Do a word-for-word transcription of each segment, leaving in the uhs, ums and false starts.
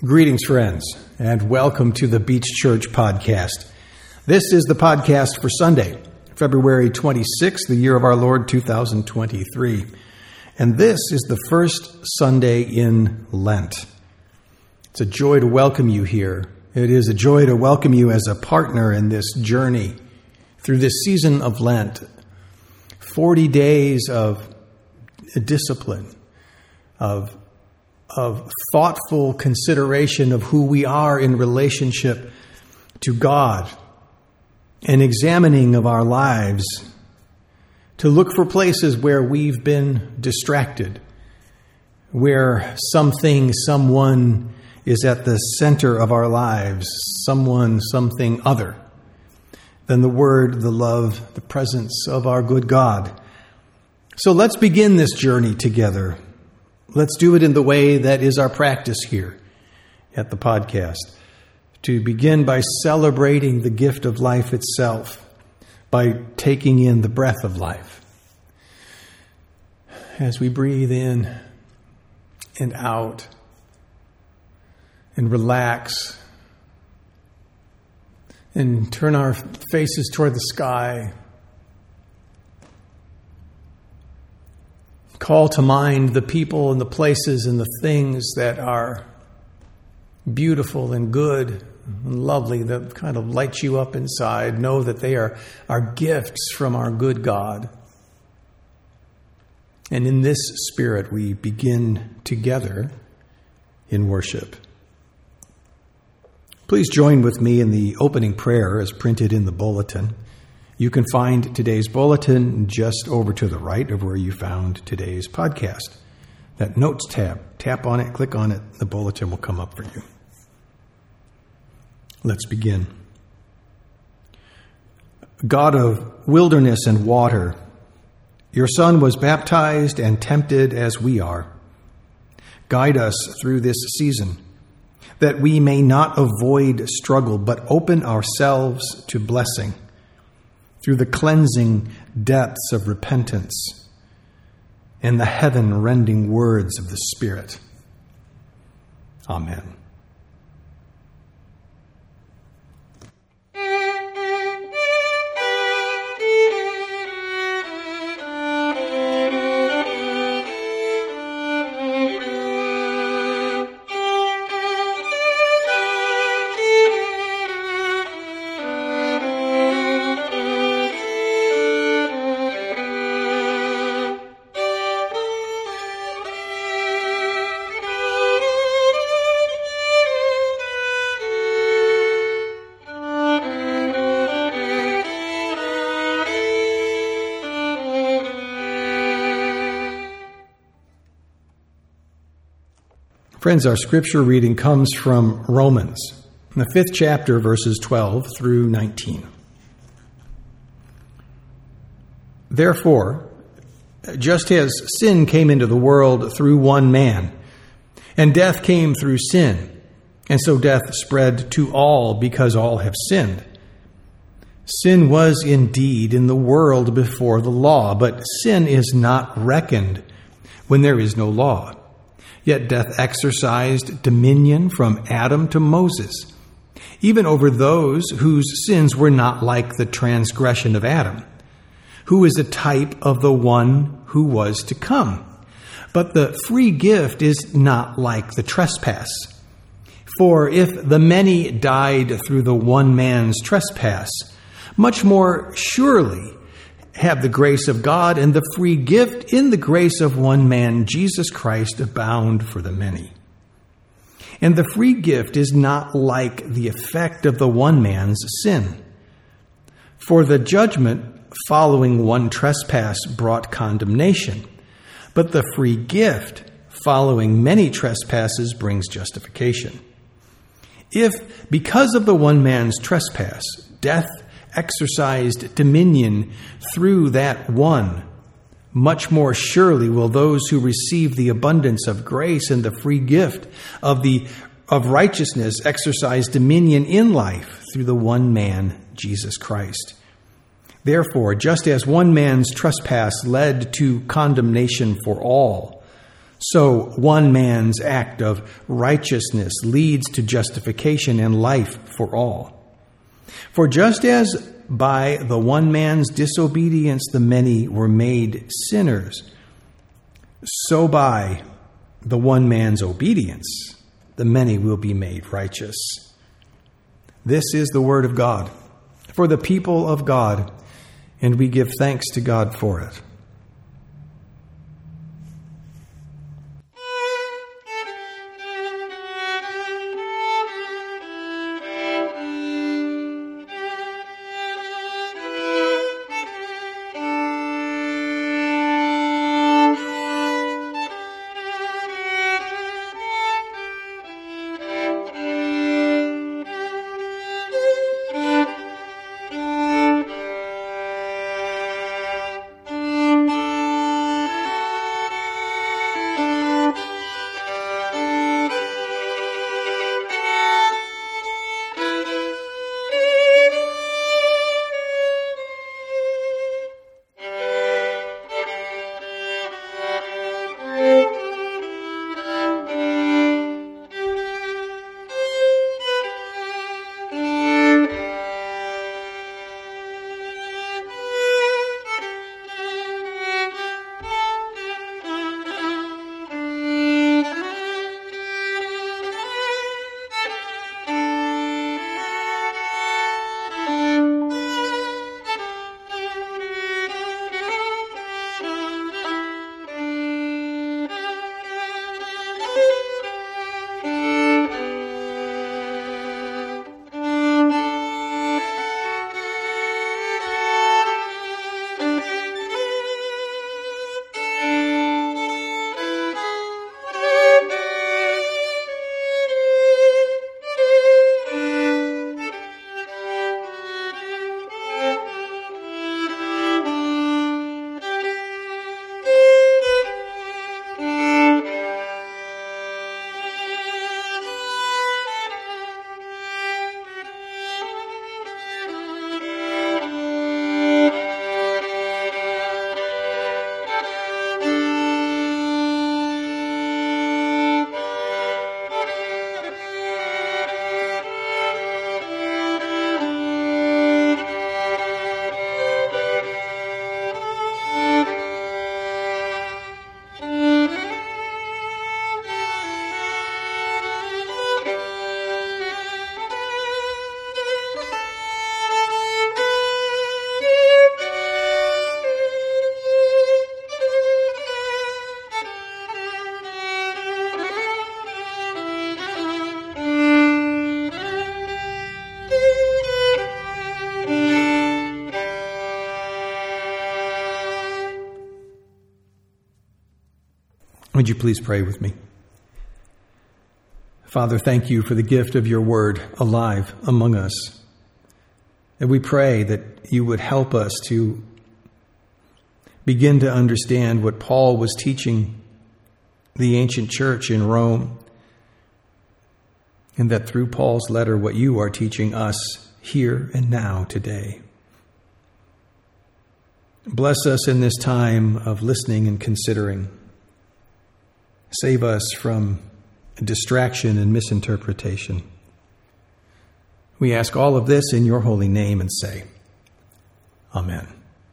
Greetings, friends, and welcome to the Beach Church Podcast. This is the podcast for Sunday, February twenty-sixth, the year of our Lord, two thousand twenty-three. And this is the first Sunday in Lent. It's a joy to welcome you here. It is a joy to welcome you as a partner in this journey through this season of Lent. forty days of discipline, of of thoughtful consideration of who we are in relationship to God, and examining of our lives to look for places where we've been distracted, where something, someone is at the center of our lives, someone, something other than the Word, the love, the presence of our good God. So let's begin this journey together. Let's do it in the way that is our practice here at the podcast. To begin by celebrating the gift of life itself, by taking in the breath of life. As we breathe in and out and relax and turn our faces toward the sky, call to mind the people and the places and the things that are beautiful and good and lovely, that kind of light you up inside. Know that they are, are gifts from our good God. And in this spirit, we begin together in worship. Please join with me in the opening prayer as printed in the bulletin. You can find today's bulletin just over to the right of where you found today's podcast. That Notes tab, tap on it, click on it, the bulletin will come up for you. Let's begin. God of wilderness and water, your Son was baptized and tempted as we are. Guide us through this season, that we may not avoid struggle, but open ourselves to blessing through the cleansing depths of repentance and the heaven-rending words of the Spirit. Amen. Friends, our scripture reading comes from Romans, the fifth chapter, verses twelve through nineteen. Therefore, just as sin came into the world through one man, and death came through sin, and so death spread to all because all have sinned. Sin was indeed in the world before the law, but sin is not reckoned when there is no law. Yet death exercised dominion from Adam to Moses, even over those whose sins were not like the transgression of Adam, who is a type of the one who was to come. But the free gift is not like the trespass. For if the many died through the one man's trespass, much more surely have the grace of God and the free gift in the grace of one man, Jesus Christ, abound for the many. And the free gift is not like the effect of the one man's sin. For the judgment following one trespass brought condemnation, but the free gift following many trespasses brings justification. If, because of the one man's trespass, death exercised dominion through that one, much more surely will those who receive the abundance of grace and the free gift of the of righteousness exercise dominion in life through the one man, Jesus Christ. Therefore, just as one man's trespass led to condemnation for all, So one man's act of righteousness leads to justification and life for all. For just as by the one man's disobedience the many were made sinners, so by the one man's obedience the many will be made righteous. This is the word of God for the people of God, and we give thanks to God for it. Would you please pray with me? Father, thank you for the gift of your word alive among us. And we pray that you would help us to begin to understand what Paul was teaching the ancient church in Rome, and that through Paul's letter, what you are teaching us here and now today. Bless us in this time of listening and considering. Save us from distraction and misinterpretation. We ask all of this in your holy name and say, Amen.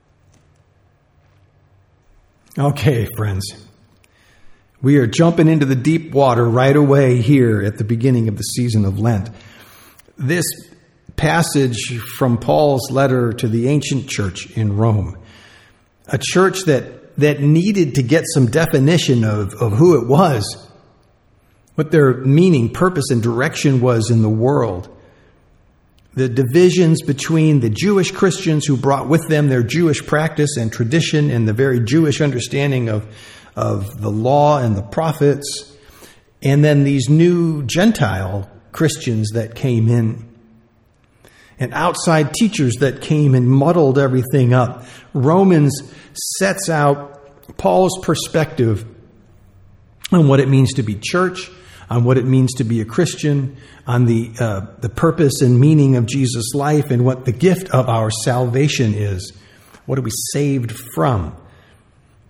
Okay, friends. We are jumping into the deep water right away here at the beginning of the season of Lent. This passage from Paul's letter to the ancient church in Rome, a church that that needed to get some definition of, of who it was, what their meaning, purpose, and direction was in the world. The divisions between the Jewish Christians who brought with them their Jewish practice and tradition and the very Jewish understanding of, of the law and the prophets, and then these new Gentile Christians that came in, and outside teachers that came and muddled everything up. Romans sets out Paul's perspective on what it means to be church, on what it means to be a Christian, on the uh, the purpose and meaning of Jesus' life, and what the gift of our salvation is. What are we saved from?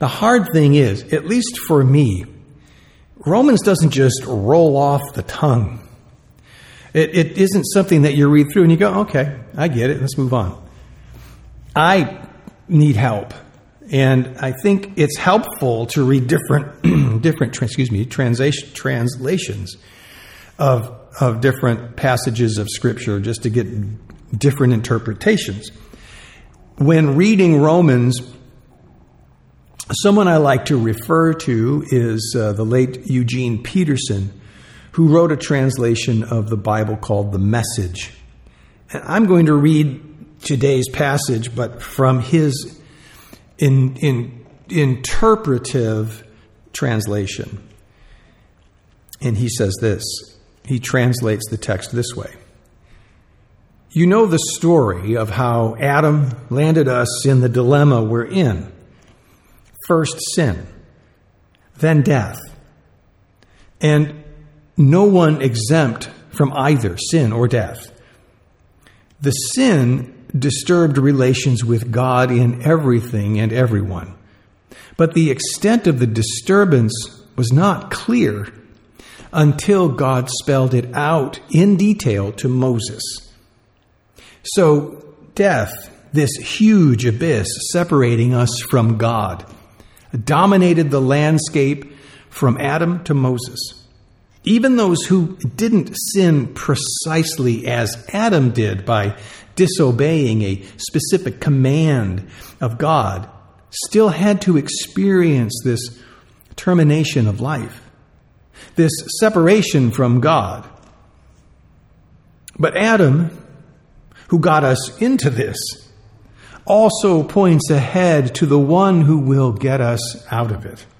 The hard thing is, at least for me, Romans doesn't just roll off the tongue. It, it isn't something that you read through and you go, okay, I get it, let's move on. I need help. And I think it's helpful to read different, different, excuse me, translation, translations of, of different passages of Scripture just to get different interpretations. When reading Romans, someone I like to refer to is uh, the late Eugene Peterson, who wrote a translation of the Bible called The Message. And I'm going to read today's passage, but from his in, in interpretive translation. And he says this. He translates the text this way. You know the story of how Adam landed us in the dilemma we're in. First sin, then death. And no one exempt from either sin or death. The sin disturbed relations with God in everything and everyone. But the extent of the disturbance was not clear until God spelled it out in detail to Moses. So death, this huge abyss separating us from God, dominated the landscape from Adam to Moses. Even those who didn't sin precisely as Adam did by disobeying a specific command of God still had to experience this termination of life, this separation from God. But Adam, who got us into this, also points ahead to the one who will get us out of it.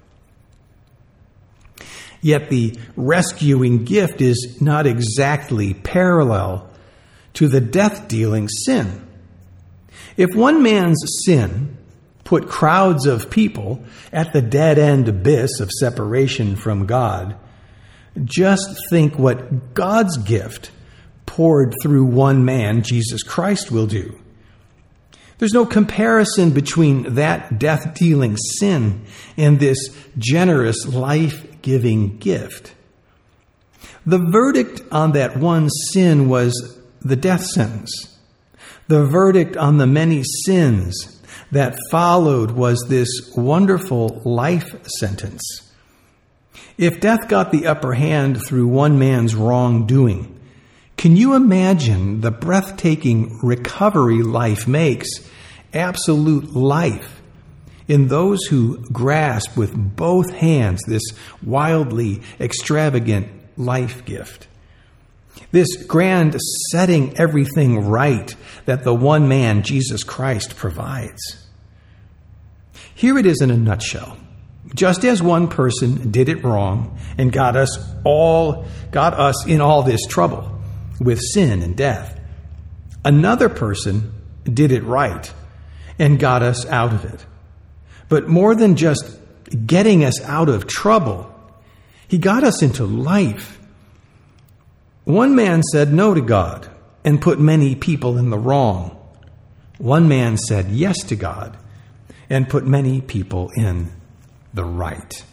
Yet the rescuing gift is not exactly parallel to the death-dealing sin. If one man's sin put crowds of people at the dead-end abyss of separation from God, just think what God's gift poured through one man, Jesus Christ, will do. There's no comparison between that death-dealing sin and this generous, life-giving gift. The verdict on that one sin was the death sentence. The verdict on the many sins that followed was this wonderful life sentence. If death got the upper hand through one man's wrongdoing, can you imagine the breathtaking recovery life makes, absolute life, in those who grasp with both hands this wildly extravagant life gift? This grand setting everything right that the one man, Jesus Christ, provides. Here it is in a nutshell. Just as one person did it wrong and got us all, got us in all this trouble with sin and death, another person did it right and got us out of it. But more than just getting us out of trouble, he got us into life. One man said no to God and put many people in the wrong. One man said yes to God and put many people in the right.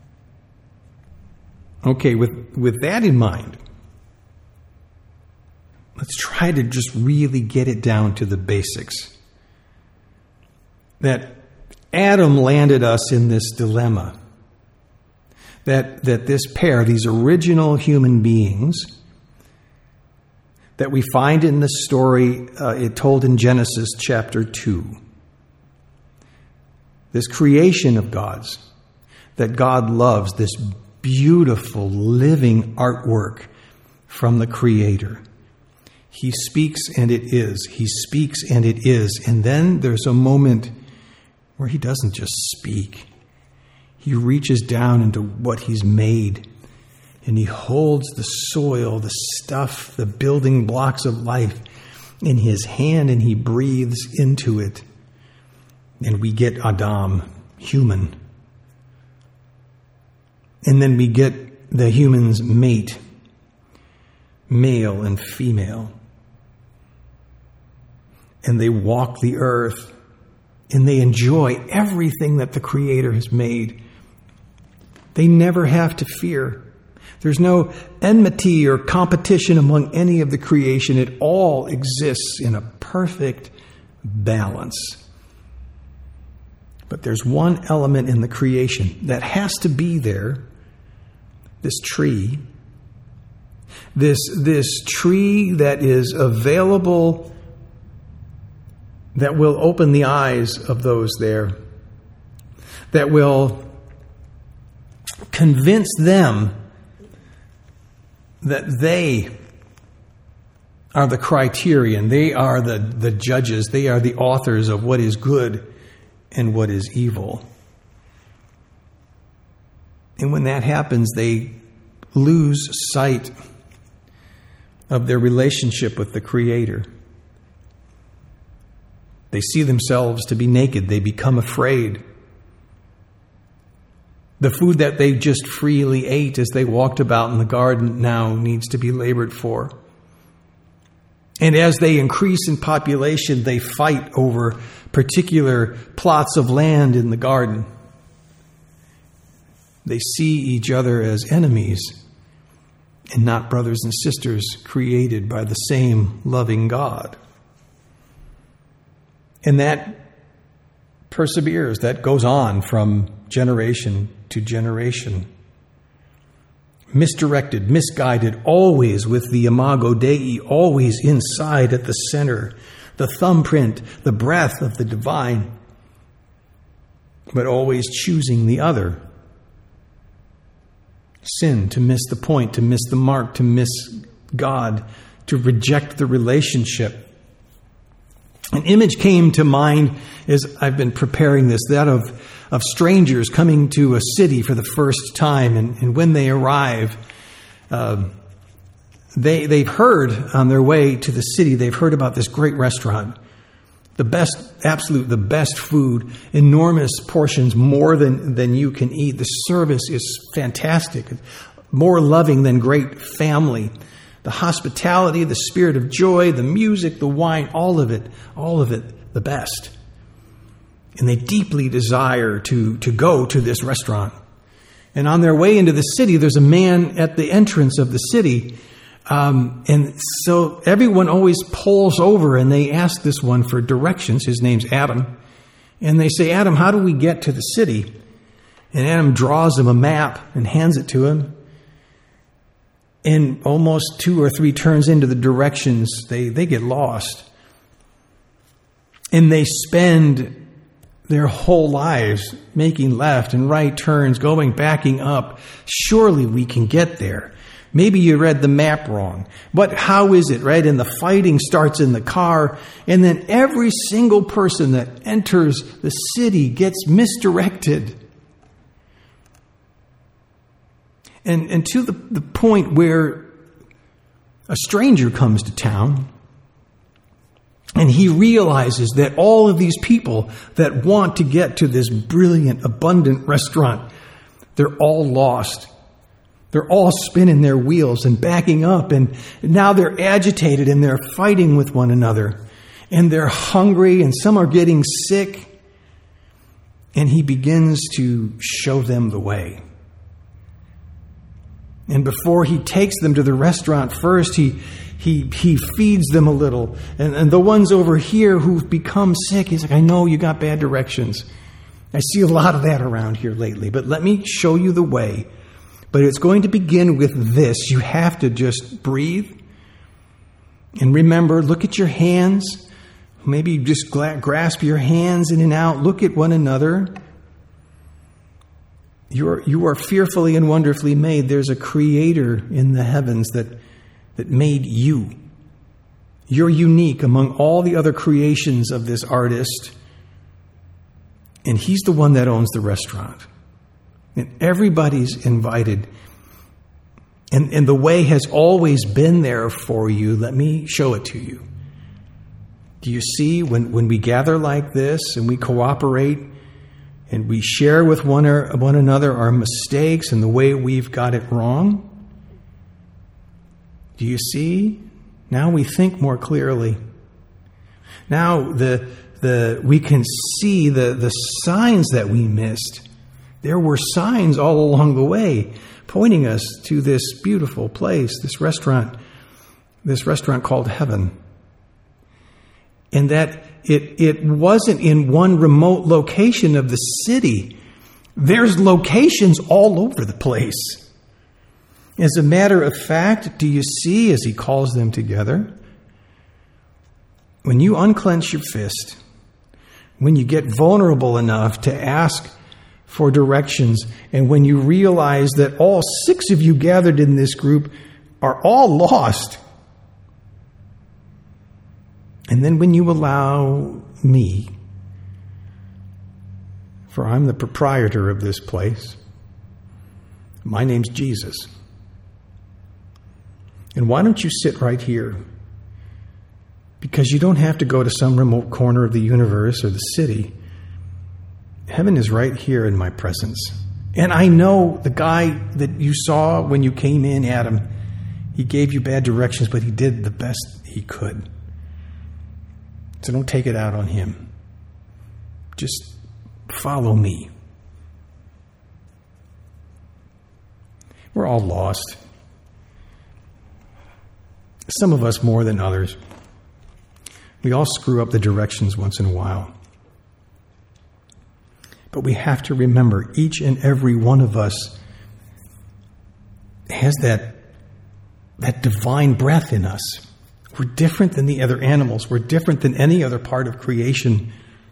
Okay, with, with that in mind, let's try to just really get it down to the basics. That Adam landed us in this dilemma. That, that this pair, these original human beings, that we find in the story uh, it told in Genesis chapter two. This creation of God's, that God loves, this beautiful living artwork from the Creator. He speaks and it is. He speaks and it is. And then there's a moment where he doesn't just speak. He reaches down into what he's made. And he holds the soil, the stuff, the building blocks of life in his hand, and he breathes into it. And we get Adam, human. And then we get the human's mate, male and female. And they walk the earth and they enjoy everything that the Creator has made. They never have to fear. There's no enmity or competition among any of the creation. It all exists in a perfect balance. But there's one element in the creation that has to be there. This tree. This, this tree that is available, that will open the eyes of those there, that will convince them that they are the criterion, they are the, the judges, they are the authors of what is good and what is evil. And when that happens, they lose sight of their relationship with the Creator. They see themselves to be naked. They become afraid. The food that they just freely ate as they walked about in the garden now needs to be labored for. And as they increase in population, they fight over particular plots of land in the garden. They see each other as enemies and not brothers and sisters created by the same loving God. And that perseveres, that goes on from generation to generation. Misdirected, misguided, always with the imago Dei, always inside at the center, the thumbprint, the breath of the divine, but always choosing the other. Sin, to miss the point, to miss the mark, to miss God, to reject the relationship. An image came to mind as I've been preparing this, that of, of strangers coming to a city for the first time. And, and when they arrive, uh, they, they've heard on their way to the city, they've heard about this great restaurant. The best, absolute, the best food, enormous portions, more than, than you can eat. The service is fantastic, more loving than great family. The hospitality, the spirit of joy, the music, the wine, all of it, all of it, the best. And they deeply desire to, to go to this restaurant. And on their way into the city, there's a man at the entrance of the city. Um, and so everyone always pulls over and they ask this one for directions. His name's Adam. And they say, Adam, how do we get to the city? And Adam draws him a map and hands it to him. And almost two or three turns into the directions, they, they get lost. And they spend their whole lives making left and right turns, going, backing up. Surely we can get there. Maybe you read the map wrong. But how is it, right? And the fighting starts in the car. And then every single person that enters the city gets misdirected. And, and to the, the point where a stranger comes to town and he realizes that all of these people that want to get to this brilliant, abundant restaurant, they're all lost. They're all spinning their wheels and backing up, and now they're agitated and they're fighting with one another. And they're hungry and some are getting sick. And he begins to show them the way. And before he takes them to the restaurant first, he he he feeds them a little. And, and the ones over here who've become sick, he's like, I know you got bad directions. I see a lot of that around here lately, but let me show you the way. But it's going to begin with this. You have to just breathe. And remember, look at your hands. Maybe just grasp your hands in and out. Look at one another. You're, you are fearfully and wonderfully made. There's a creator in the heavens that, that made you. You're unique among all the other creations of this artist. And he's the one that owns the restaurant. And everybody's invited. And, and the way has always been there for you. Let me show it to you. Do you see when, when we gather like this and we cooperate and we share with one, or, one another our mistakes and the way we've got it wrong? Do you see? Now we think more clearly. Now the the we can see the, the signs that we missed. There were signs all along the way pointing us to this beautiful place, this restaurant, this restaurant called heaven. And that it it wasn't in one remote location of the city. There's locations all over the place. As a matter of fact, do you see as he calls them together? When you unclench your fist, when you get vulnerable enough to ask for directions, and when you realize that all six of you gathered in this group are all lost, and then when you allow me, for I'm the proprietor of this place, my name's Jesus. And why don't you sit right here? Because you don't have to go to some remote corner of the universe or the city. Heaven is right here in my presence. And I know the guy that you saw when you came in, Adam, he gave you bad directions, but he did the best he could. So don't take it out on him. Just follow me. We're all lost. Some of us more than others. We all screw up the directions once in a while. But we have to remember each and every one of us has that, that divine breath in us. We're different than the other animals. We're different than any other part of creation.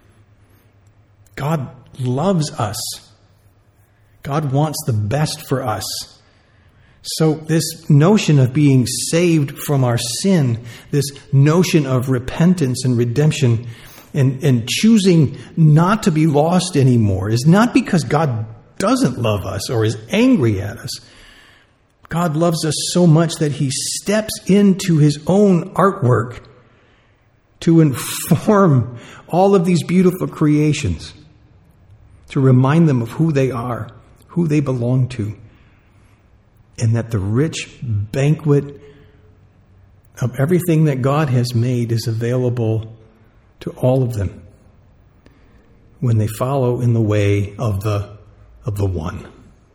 God loves us. God wants the best for us. So this notion of being saved from our sin, this notion of repentance and redemption and, and choosing not to be lost anymore is not because God doesn't love us or is angry at us. God loves us so much that he steps into his own artwork to inform all of these beautiful creations, to remind them of who they are, who they belong to. And that the rich banquet of everything that God has made is available to all of them when they follow in the way of the of the one,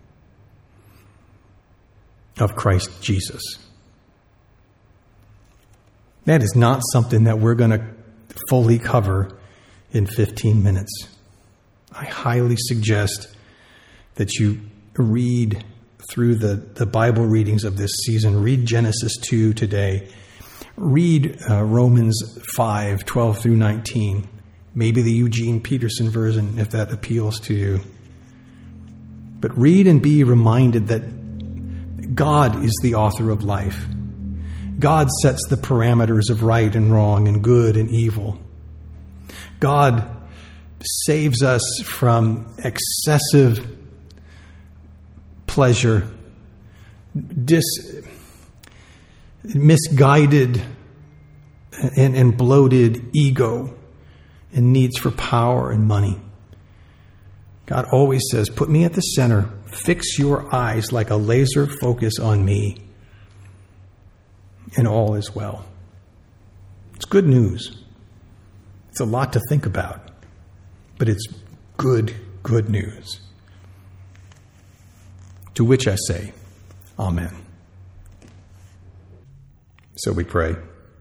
of Christ Jesus. That is not something that we're going to fully cover in fifteen minutes. I highly suggest that you read through the, the Bible readings of this season. Read Genesis two today. Read uh, Romans five, twelve through nineteen. Maybe the Eugene Peterson version, if that appeals to you. But read and be reminded that God is the author of life. God sets the parameters of right and wrong and good and evil. God saves us from excessive pleasure, dis, misguided and, and bloated ego and needs for power and money. God always says, put me at the center, fix your eyes like a laser focus on me, and all is well. It's good news. It's a lot to think about, but it's good, good news. To which I say, Amen. So we pray.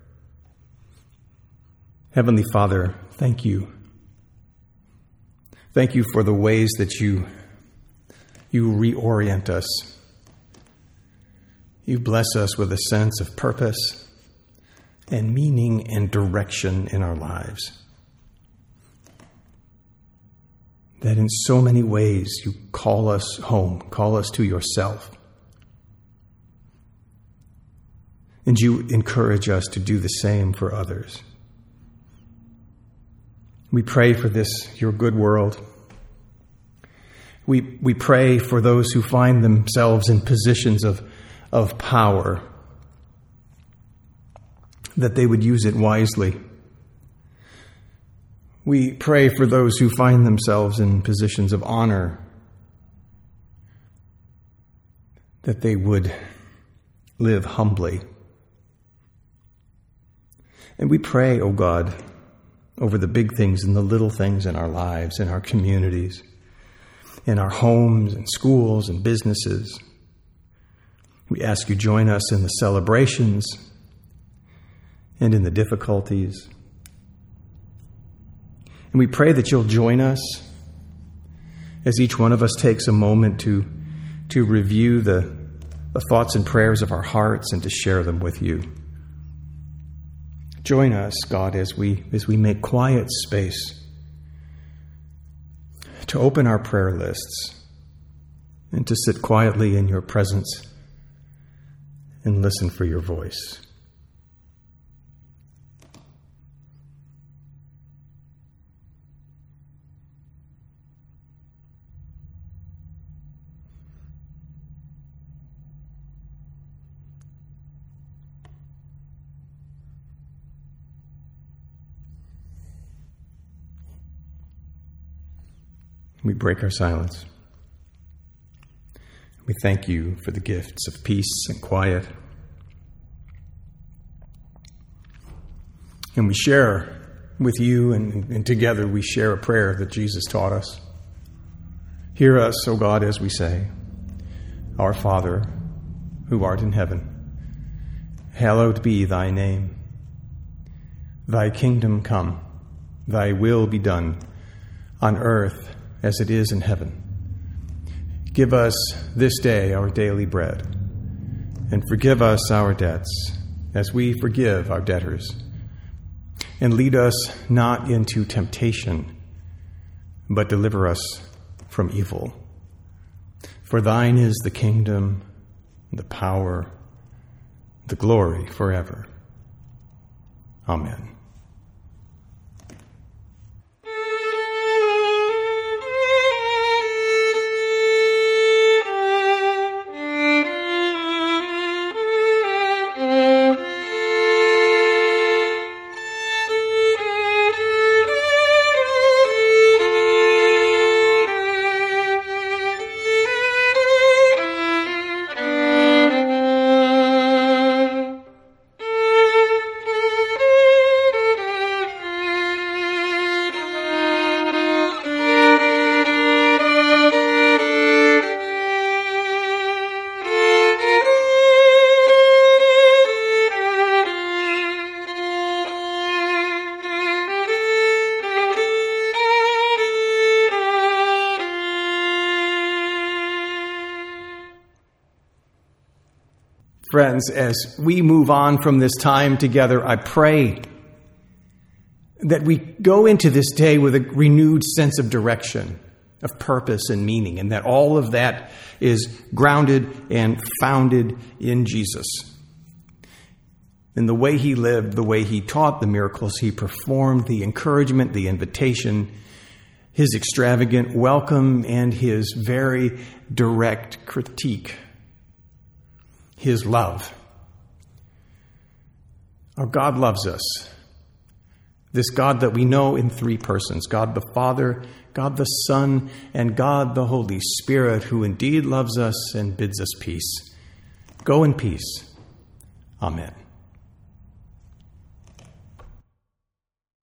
Heavenly Father, thank you. Thank you for the ways that you, you reorient us. You bless us with a sense of purpose and meaning and direction in our lives. That in so many ways you call us home, call us to yourself. And you encourage us to do the same for others. We pray for this, your good world. We we pray for those who find themselves in positions of, of power, that they would use it wisely. We pray for those who find themselves in positions of honor, that they would live humbly. And we pray, O God, over the big things and the little things in our lives, in our communities, in our homes and schools and businesses. We ask you join us in the celebrations and in the difficulties. And we pray that you'll join us as each one of us takes a moment to, to review the, the thoughts and prayers of our hearts and to share them with you. Join us, God, as we, as we make quiet space to open our prayer lists and to sit quietly in your presence and listen for your voice. We break our silence. We thank you for the gifts of peace and quiet. And we share with you, and, and together we share a prayer that Jesus taught us. Hear us, O God, as we say, Our Father, who art in heaven, hallowed be thy name. Thy kingdom come, thy will be done, on earth as it is in heaven. Give us this day our daily bread, and forgive us our debts, as we forgive our debtors. And lead us not into temptation, but deliver us from evil. For thine is the kingdom, the power, the glory forever. Amen. Friends, as we move on from this time together, I pray that we go into this day with a renewed sense of direction, of purpose and meaning, and that all of that is grounded and founded in Jesus. In the way he lived, the way he taught, the miracles he performed, the encouragement, the invitation, his extravagant welcome, and his very direct critique. His love. Our God loves us. This God that we know in three persons, God the Father, God the Son, and God the Holy Spirit, who indeed loves us and bids us peace. Go in peace. Amen.